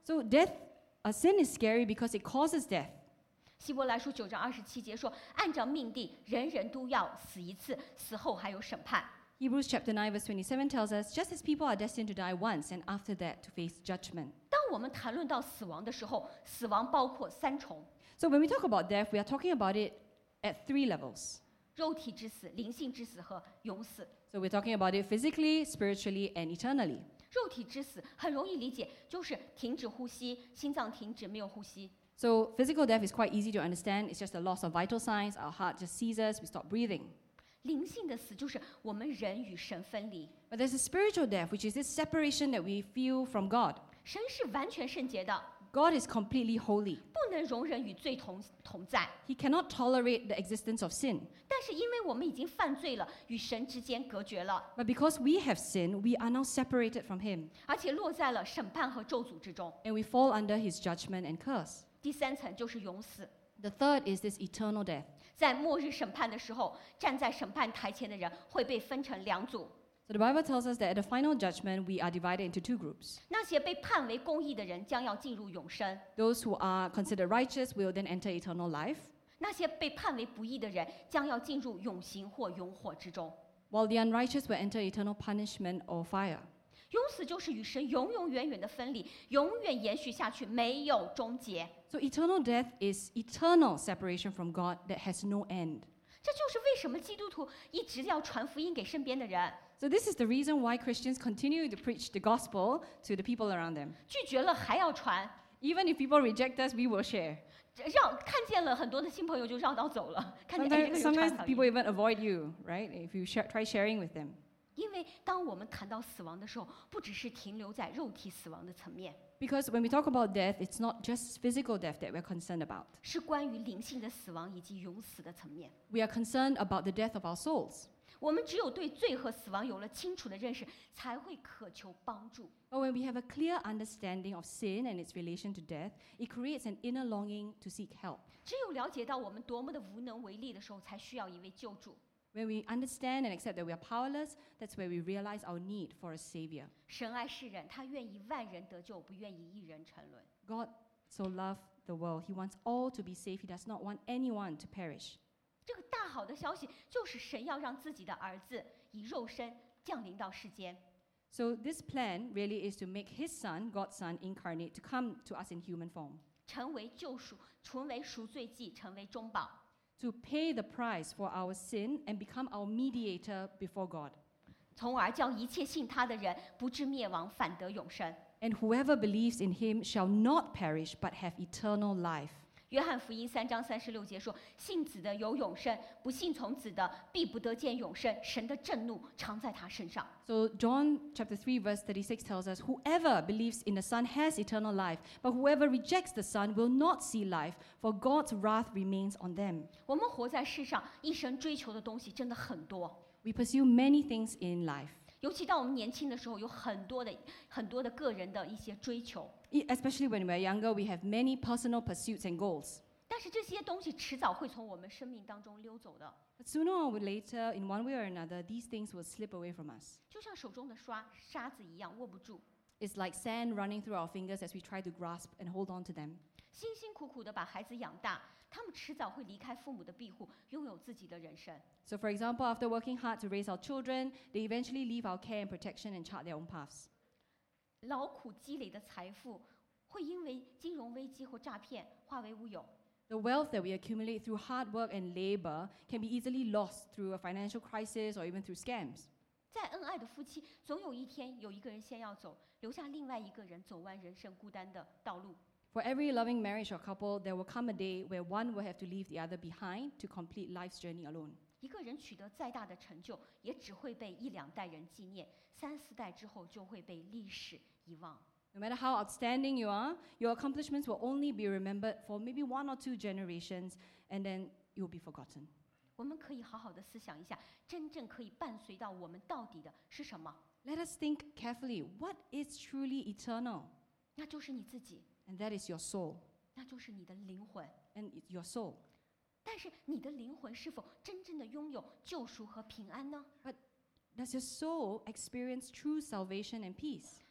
So death, uh, sin is scary because it causes death. 希伯来书九章二十七节说，按照命定，人人都要死一次，死后还有审判。 Hebrews chapter nine verse twenty-seven tells us, just as people are destined to die once and after that to face judgment. 当我们谈论到死亡的时候，死亡包括三重： So when we talk about death, we are talking about it at three levels. 肉体之死、灵性之死和永死。 So we're talking about it physically, spiritually, and eternally. 肉体之死很容易理解，就是停止呼吸，心脏停止，没有呼吸。 So physical death is quite easy to understand. It's just a loss of vital signs. Our heart just ceases. We stop breathing. 灵性的死就是我们人与神分离。 But there's a spiritual death, which is this separation that we feel from God. 神是完全圣洁的， God is completely holy. 不能容忍与罪同同在。 He cannot tolerate the existence of sin. 但是因为我们已经犯罪了，与神之间隔绝了， But because we have sinned, we are now separated from Him. 而且落在了审判和咒诅之中。 And we fall under His judgment and curse. 第三层就是永死。 The third is this eternal death. 在末日审判的时候，站在审判台前的人会被分成两组， So the Bible tells us that at the final judgment, we are divided into two groups. 那些被判为公义的人将要进入永生， Those who are considered righteous will then enter eternal life, 那些被判为不义的人将要进入永刑或永火之中。 while the unrighteous will enter eternal punishment or fire. 永死就是与神永永远远的分离，永远延续下去，没有终结。 So eternal death is eternal separation from God that has no end. 这就是为什么基督徒一直要传福音给身边的人， So this is the reason why Christians continue to preach the gospel to the people around them. 拒绝了还要传， Even if people reject us, we will share. 让看见了很多的新朋友就绕道走了，看见哎这 Sometimes, 个有传 sometimes 福 people 音。 even avoid you, right? If you share, try sharing with them. 因为当我们谈到死亡的时候，不只是停留在肉体死亡的层面， Because when we talk about death, it's not just physical death that we're concerned about. 是关于灵性的死亡以及永死的层面。 We are concerned about the death of our souls. 我们只有对罪和死亡有了清楚的认识，才会渴求帮助。 But when we have a clear understanding of sin and its relation to death, it creates an inner longing to seek help. 只有了解到我们多么的无能为力的时候，才需要一位救主。 When we understand and accept that we are powerless, that's where we realize our need for a savior. 神爱世人，他愿意万人得救，不愿意一人沉沦。 God so loved the world. He wants all to be saved. He does not want anyone to perish. 这个大好的消息就是神要让自己的儿子以肉身降临到世间， So this plan really is to make his son, God's son, incarnate, to come to us in human form, 成为救赎，成为赎罪祭，成为中保。 to pay the price for our sin and become our mediator before God. 从而叫一切信他的人不至灭亡，反得永生。 And whoever believes in him shall not perish but have eternal life. 约翰福音三章三十六节说：“信子的有永生，不信从子的必不得见永生。神的震怒常在他身上。” So John chapter three verse thirty-six tells us, whoever believes in the Son has eternal life, but whoever rejects the Son will not see life, for God's wrath remains on them. 我们活在世上，一生追求的东西真的很多， We pursue many things in life, 尤其当我们年轻的时候，有很多的很多的个人的一些追求。 E- especially when we're younger, we have many personal pursuits and goals. 但是这些东西迟早会从我们生命当中溜走的， But sooner or later, in one way or another, these things will slip away from us. 就像手中的刷沙子一样，握不住。 It's like sand running through our fingers as we try to grasp and hold on to them. 辛辛苦苦的把孩子养大，他们迟早会离开父母的庇护，拥有自己的人生。 So, for example, after working hard to raise our children, they eventually leave our care and protection and chart their own paths. 劳苦积累的财富，会因为金融危机或诈骗化为乌有。 The wealth that we accumulate through hard work and labor can be easily lost through a financial crisis or even through scams. 再恩爱的夫妻，总有一天有一个人先要走，留下另外一个人走完人生孤单的道路。 For every loving marriage or couple, there will come a day where one will have to leave the other behind to complete life's journey alone. 一个人取得再大的成就，也只会被一两代人纪念，三四代之后就会被历史遗忘。 No matter how outstanding you are, your accomplishments will only be remembered for maybe one or two generations, and then you will be forgotten. 我们可以好好的思想一下，真正可以伴随到我们到底的是什么？ Let us think carefully. What is truly eternal? 那就是你自己， And that is your soul. 那就是你的灵魂。 And it's your soul. 但是你的灵魂是否真正的拥有救赎和平安呢？ Does your soul experience true salvation and peace?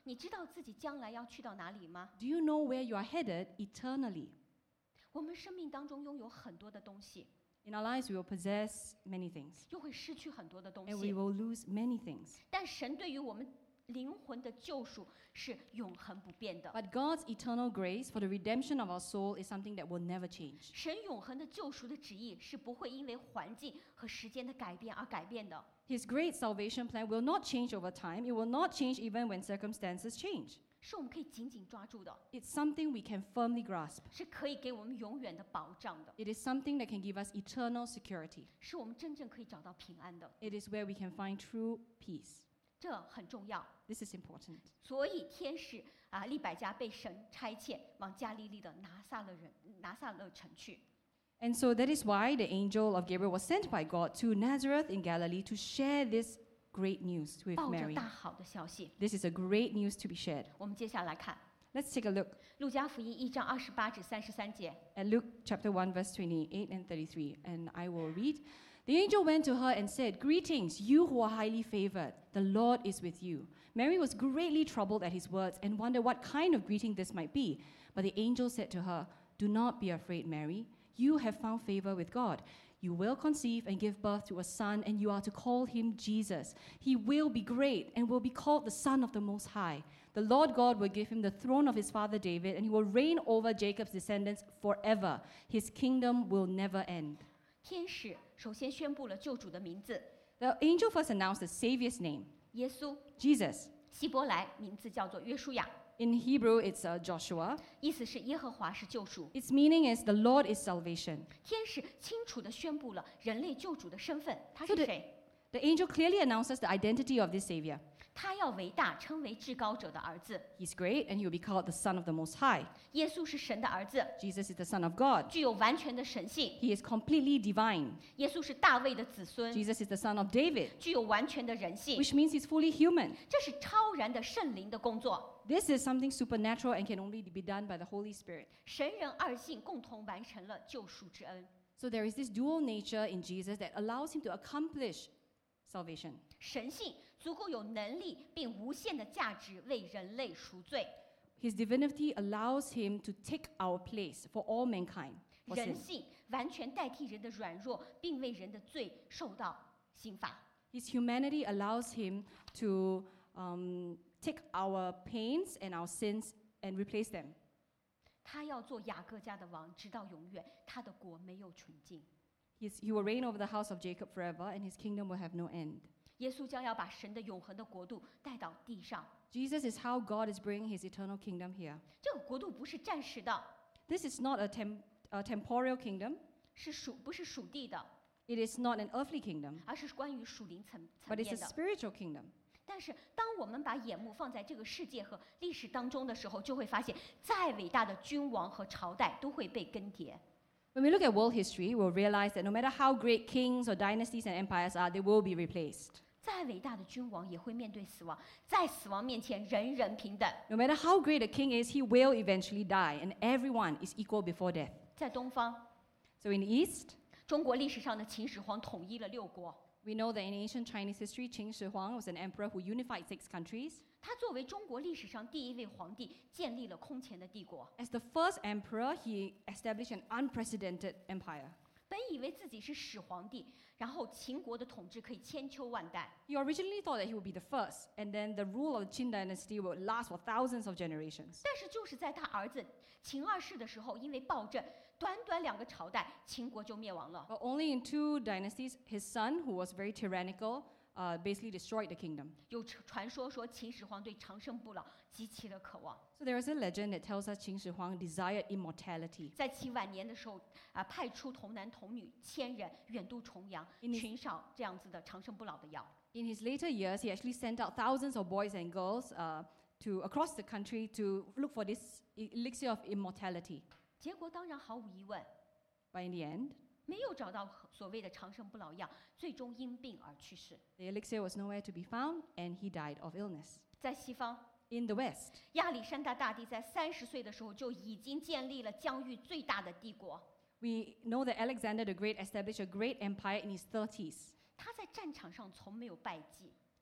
你知道自己将来要去到哪里吗？ Do you know where you are headed eternally? 我们生命当中拥有很多的东西， In our lives, we will possess many things, 又会失去很多的东 and we 西。 will lose many things. 但神对于我们灵魂的救赎是永恒不变的。 But God's eternal grace for the redemption of our soul is something that will never change. 神永恒的救赎的旨意是不会因为环境和时间的改变而改变的。 His great salvation plan will not change over time. It will not change even when circumstances change. 是我们可以紧紧抓住的， It's something we can firmly grasp. 是可以给我们永远的保障的， It is something that can give us eternal security. 是我们真正可以找到平安的。 It is where we can find true peace. 这很重要。 This is important. 所以天使啊，利百加被神差遣往加利利的拿撒勒人拿撒勒城去。 And so that is why the angel of Gabriel was sent by God to Nazareth in Galilee to share this great news with 抱着 Mary. 大好的消息。 This is a great news to be shared. 我们接下来看 Let's take a look 路加福音一章二十八至三十三节。 at Luke chapter one, verse twenty-eight and thirty-three. And I will read. The angel went to her and said, "Greetings, you who are highly favored. The Lord is with you." Mary was greatly troubled at his words and wondered what kind of greeting this might be. But the angel said to her, "Do not be afraid, Mary. You have found favor with God. You will conceive and give birth to a son, and you are to call him Jesus. He will be great and will be called the Son of the Most High. The Lord God will give him the throne of his father David, and he will reign over Jacob's descendants forever. His kingdom will never end." 天使首先宣布了救主的名字 The angel first announced the Savior's name, 耶稣， Jesus. 希伯来名字叫做约书亚， In Hebrew, it's uh, Joshua. 意思是耶和华是救赎。 Its meaning is the Lord is salvation. 天使清楚地宣布了人类救主的身份，他 So 是 the- 谁？ The angel clearly announces the identity of this Savior. 他要为大，称为至高者的儿子。 He's great, and he will be called the Son of the Most High. 耶稣是神的儿子， Jesus is the Son of God. 具有完全的神性。 He is completely divine. 耶稣是大卫的子孙， Jesus is the Son of David, 具有完全的人性。 which means he's fully human. 这是超然的圣灵的工作， This is something supernatural and can only be done by the Holy Spirit. 神人二性共同完成了救赎之恩。 So there is this dual nature in Jesus that allows him to accomplish salvation. 神性足够有能力并无限的价值为人类赎罪， His divinity allows him to take our place for all mankind. for 人 sin. 性完全代替人的软弱，并为人的罪受到刑罚。 His humanity allows him to um, take our pains and our sins and replace them. 他要做雅各家的王，直到永远，他的国没有穷尽。 He's, he will reign over the house of Jacob forever, and his kingdom will have no end. 耶稣将要把神的永恒的国度带到地上， Jesus is how God is bringing his eternal kingdom here. 这个国度不是暂时的， This is not a, tem- a temporal kingdom. 是属不是属地的， It is not an earthly kingdom, 而是关于属灵层层 but it's a 面的。 spiritual kingdom. 但是，当我们把眼目放在这个世界和历史当中的时候，就会发现，再伟大的君王和朝代都会被更迭。 When we look at world history, we'll realize that no matter how great kings or dynasties and empires are, they will be replaced. 再伟大的君王也会面对死亡，在死亡面前，人人平等。 No matter how great a king is, he will eventually die, and everyone is equal before death. 在东方， So in the East, 中国历史上的秦始皇统一了六国， we know that in ancient Chinese history, Qin Shi Huang was an emperor who unified six countries. 他作为中国历史上第一位皇帝，建立了空前的帝国。 As the first emperor, he established an unprecedented empire. 本以为自己是始皇帝，然后秦国的统治可以千秋万代。 He originally thought that he would be the first, and then the rule of the Qin dynasty would last for thousands of generations. 但是就是在他儿子秦二世的时候，因为暴政，短短两个朝代，秦国就灭亡了。 But only in two dynasties, his son, who was very tyrannical, uh, basically destroyed the kingdom. 有传说说秦始皇对长生不老极其的渴望， So there is a legend that tells us Qin Shi Huang desired immortality. 在其晚年的时候啊，派出童男童女千人远渡重洋， In his- 寻找这样子的长生不老的药。 In his later years, he actually sent out thousands of boys and girls uh, to across the country to look for this e- elixir of immortality. 结果当然毫无疑问， But in the end, 没有找到所谓的长生不老药，最终因病而去世。 the elixir was nowhere to be found, and he died of illness. 在西方， In the West, 亚历山大大帝在三十岁的时候就已经建立了疆域最大的帝国。 we know that Alexander the Great established a great empire in his thirties. 他在战场上从没有败绩，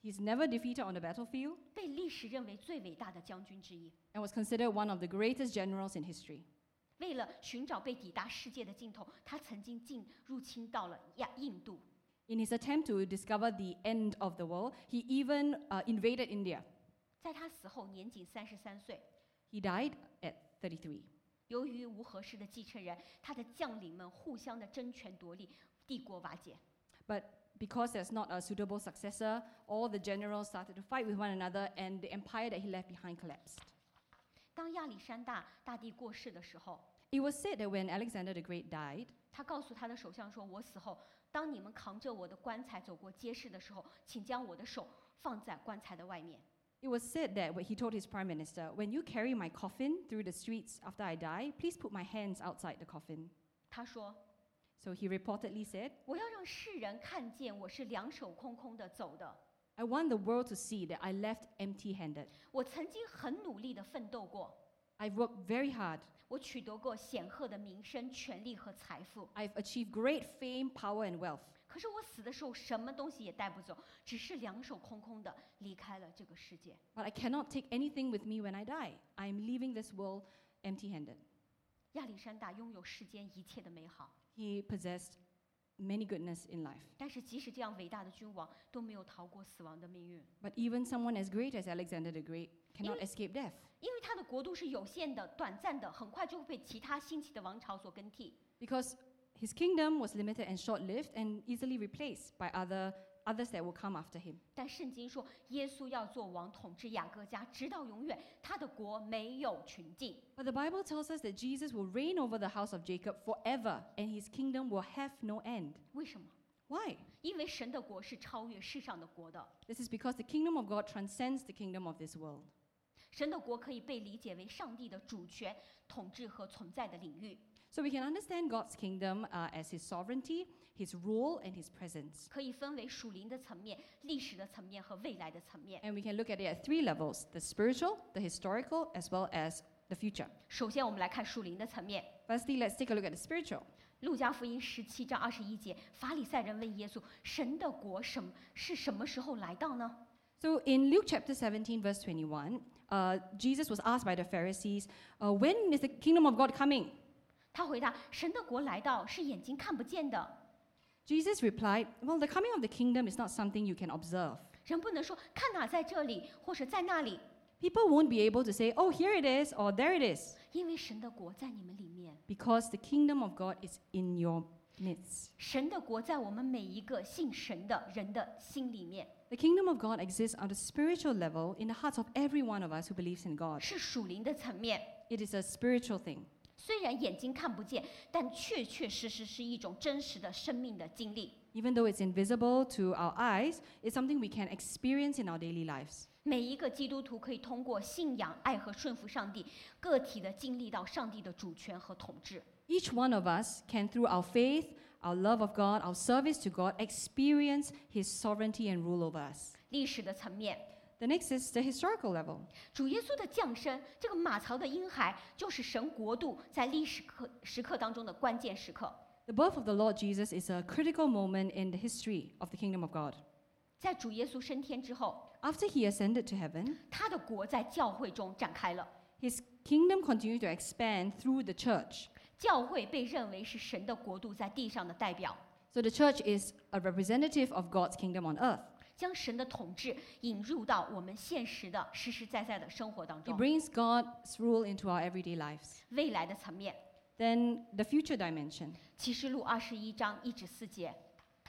He's never defeated on the battlefield 被历史认为最伟大的将军之一。 and was considered one of the greatest generals in history. 为了寻找被抵达世界的尽头，他曾经进入侵到了亚印度。 In his attempt to discover the end of the world, he even uh, invaded India. 在他死后年仅三十三岁， He died at thirty-three. 由于无合适的继承人，他的将领们互相的争权夺利，帝国瓦解。 But because there's not a suitable successor, all the generals started to fight with one another, and the empire that he left behind collapsed. 当亚历山大大帝过世的时候， It was said that when Alexander the Great died, 他告诉他的首相说：“我死后，当你们扛着我的棺材走过街市的时候，请将我的手放在棺材的外面。” it was said that when he told his prime minister, "When you carry my coffin through the streets after I die, please put my hands outside the coffin." 他说 So he reportedly said, 我要让世人看见我是两手空空的走的。 "I want the world to see that I left empty-handed. 我曾经很努力的奋斗过， I've worked very hard. 我取得过显赫的名声、权力和财富。 I've achieved great fame, power, and wealth. 可是我死的时候什么东西也带不走，只是两手空空的离开了这个世界。 But I cannot take anything with me when I die. I'm leaving this world empty-handed." 亚历山大拥有世间一切的美好， He possessed many goodness in life. 但是即使这样伟大的君王都没有逃过死亡的命运， But even someone as great as Alexander the Great cannot escape death. 因为他的国度是有限的、短暂的，很快就会被其他兴起的王朝所更替。 Because his kingdom was limited and short-lived and easily replaced by other others that will come after him. 但圣经说，耶稣要做王，统治雅各家，直到永远，他的国没有穷尽。 But the Bible tells us that Jesus will reign over the house of Jacob forever, and his kingdom will have no end. 为什么？ Why? 因为神的国是超越世上的国的， This is because the kingdom of God transcends the kingdom of this world. 神的国可以被理解为上帝的主权、统治和存在的领域， So we can understand God's kingdom uh, as his sovereignty, his rule, and his presence. 可以分为属灵的层面、历史的层面和未来的层面。 And we can look at it at three levels: the spiritual, the historical, as well as the future. 首先，我们来看属灵的层面。 Firstly, let's take a look at the spiritual. 路加福音十七章二十一节，法利赛人问耶稣：“神的国什么是什么时候来到呢？” So in Luke chapter seventeen, verse twenty-one, uh, Jesus was asked by the Pharisees, uh, "When is the kingdom of God coming?" 他回答：“神的国来到是眼睛看不见的， Jesus replied, "Well, the coming of the kingdom is not something you can observe. 人不能说看哪在这里，或是在那里， People won't be able to say, 'Oh, here it is,' or 'There it is,' 因为神的国在你们里面。 because the kingdom of God is in your midst. 神的国在我们每一个信神的人的心里面， The kingdom of God exists on the spiritual level in the hearts of every one of us who believes in God. 是属灵的层面。 It is a spiritual thing. 虽然眼睛看不见，但确确实实是一种真实的生命的经历。 Even though it's invisible to our eyes, it's something we can experience in our daily lives. 每一个基督徒可以通过信仰、爱和顺服上帝，个体的经历到上帝的主权和统治。 Each one of us can, through our faith, our love of God, our service to God, experience His sovereignty and rule over us. 历史的层面， The next is the historical level. 主耶稣的降生，这个马槽的婴孩，就是神国度在历史刻时刻当中的关键时刻。 The birth of the Lord Jesus is a critical moment in the history of the kingdom of God. 在主耶稣升天之后， After He ascended to heaven, 他的国在教会中展开了。 His kingdom continued to expand through the church. 教会被认为是神的国度在地上的代表， So the church is a representative of God's kingdom on earth. 将神的统治引入到我们现实的实实在在的生活当 It 中。 brings God's rule into our everyday lives. 未来的层面， Then the future dimension. 启示录二十一章一至四节，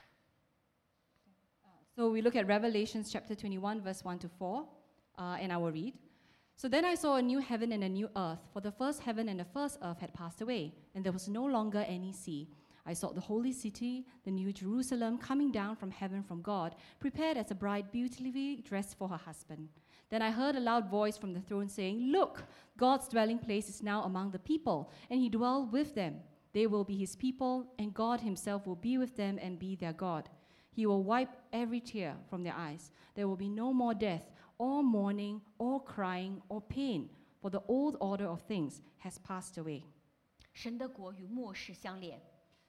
So we look at Revelations chapter twenty-one, verse one to four, uh, and I will read. So then I saw a new heaven and a new earth, for the first heaven and the first earth had passed away, and there was no longer any sea. I saw the holy city, the new Jerusalem, coming down from heaven from God, prepared as a bride beautifully dressed for her husband. Then I heard a loud voice from the throne saying, "Look, God's dwelling place is now among the people, and he dwells with them. They will be his people, and God himself will be with them and be their God. He will wipe every tear from their eyes. There will be no more death, or mourning, or crying, or pain, for the old order of things has passed away." 神的国与末世相连。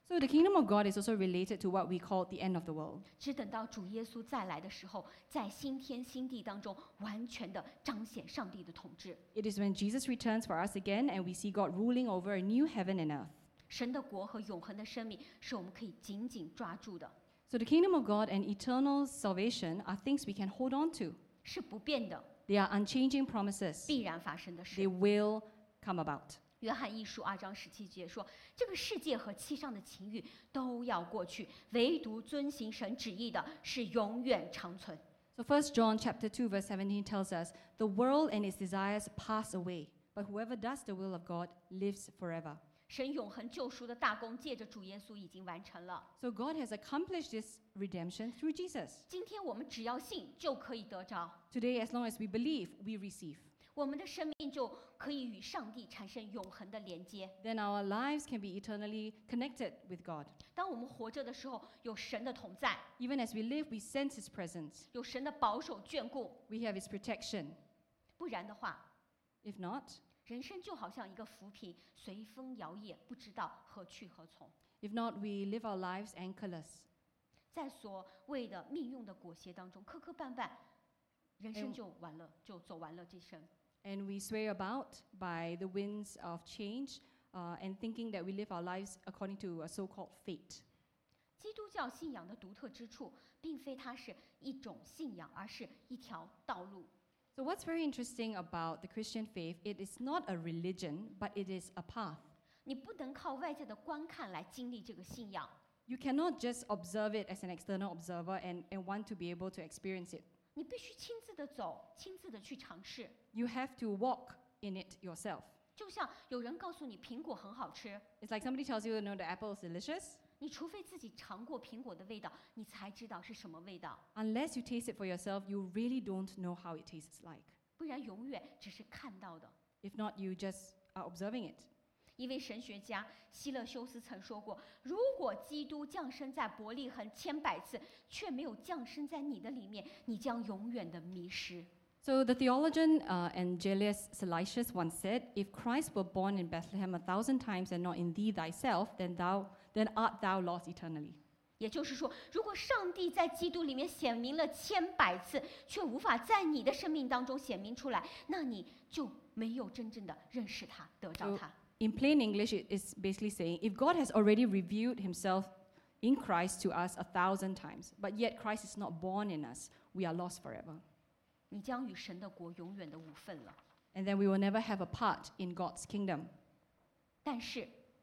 So the kingdom of God is also related to what we call the end of the world. 只等到主耶稣再来的时候，在新天新地当中，完全的彰显上帝的统治。 It is when Jesus returns for us again and we see God ruling over a new heaven and earth. 神的国和永恒的生命是我们可以紧紧抓住的， So the kingdom of God and eternal salvation are things we can hold on to. 是不变的， They are unchanging promises. 必然发生的 They 事。 will come about. 约翰一书二章十七节说：“这个世界和其上的情欲都要过去，唯独遵行神旨意的是永远长存。” So First John chapter two verse seventeen tells us, the world and its desires pass away, but whoever does the will of God lives forever. 神永恒救赎的大功，借着主耶稣已经完成了。 So God has accomplished this redemption through Jesus. 今天我们只要信，就可以得着， Today, as long as we believe, we receive. 我们的生命就可以与上帝产生永恒的连接。 Then our lives can be eternally connected with God. 当我们活着的时候，有神的同在， Even as we live, we sense His presence. 有神的保守眷顾。 We have His protection. 不然的话， If not, 人生就好像一个浮萍，随风摇曳，不知道何去何从。 if not, we live our lives anchorless. 在所谓的命运的裹挟当中，磕磕绊绊，人生哎就完了，就走完了这生。 And we sway about by the winds of change uh, and thinking that we live our lives according to a so-called fate. 基督教信仰的独特之处，并非它是一种信仰，而是一条道路。 So what's very interesting about the Christian faith, it is not a religion, but it is a path. 你不能靠外在的观看来经历这个信仰， You cannot just observe it as an external observer and, and want to be able to experience it. 你必须亲自的走，亲自的去尝试。 You have to walk in it yourself. 就像有人告诉你苹果很好吃， It's like somebody tells you, you know, the apple is delicious. 你除非自己尝过苹果的味道，你才知道是什么味道， Unless you taste it for yourself, you really don't know how it tastes like. 不然永远只是看到的。 If not, you just are observing it. 一位神学家希勒修斯曾说过：“如果基督降生在伯利恒千百次，却没有降生在你的里面，你将永远的迷失。” So the theologian uh, Angelius Silesius once said, "If Christ were born in Bethlehem a thousand times and not in thee thyself, then thou then art thou lost eternally." 也就是说，如果上帝在基督里面显明了千百次，却无法在你的生命当中显明出来，那你就没有真正的认识他，得着 So 他。 in plain English, it is basically saying, if God has already revealed himself in Christ to us a thousand times, but yet Christ is not born in us, we are lost forever. 你将与神的国永远的无份了。 And then we will never have a part in God's kingdom. 但是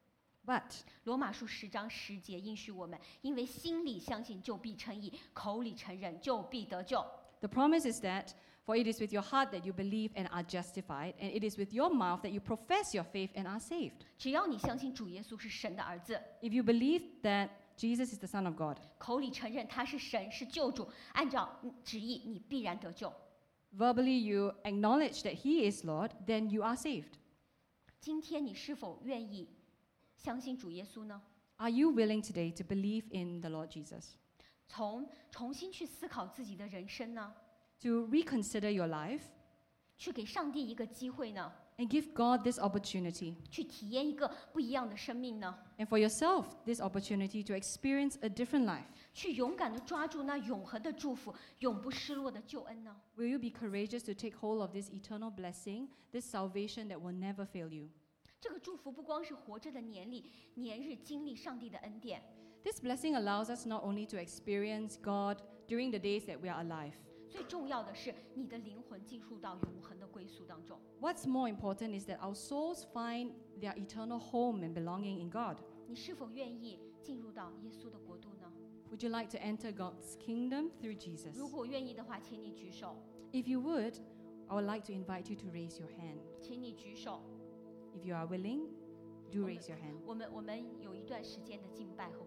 But 罗马书十章十节应许我们，因为心里相信就必称义，口里承认就必得救。 the promise is that, for it is with your heart that you believe and are justified, and it is with your mouth that you profess your faith and are saved. 只要你相信主耶稣是神的儿子， If you believe that Jesus is the Son of God, 口里承认他是神是救主，按照旨意，你必然得救。 verbally you acknowledge that he is Lord, then you are saved. 今天你是否愿意相信主耶稣呢？ Are you willing today to believe in the Lord Jesus? 从重新去思考自己的人生呢？ To reconsider your life 去给上帝一个机会呢？ and give God this opportunity, 去体验一个不一样的生命呢？ and for yourself this opportunity to experience a different life? 去勇敢的抓住那永恒的祝福，永不失落的救恩呢？ Will you be courageous to take hold of this eternal blessing, this salvation that will never fail you? 这个祝福不光是活着的年历，年日经历上帝的恩典， This blessing allows us not only to experience God during the days that we are alive. 最重要的是你的灵魂进入到永恒的归宿当中。 What's more important is that our souls find their eternal home and belonging in God. 你是否愿意进入到耶稣的国度呢？ Would you like to enter God's kingdom through Jesus? 如果愿意的话，请你举手， If you would, I would like to invite you to raise your hand. 请你举手。 If you are willing, do raise your hand. 我们我们有一段时间的敬拜和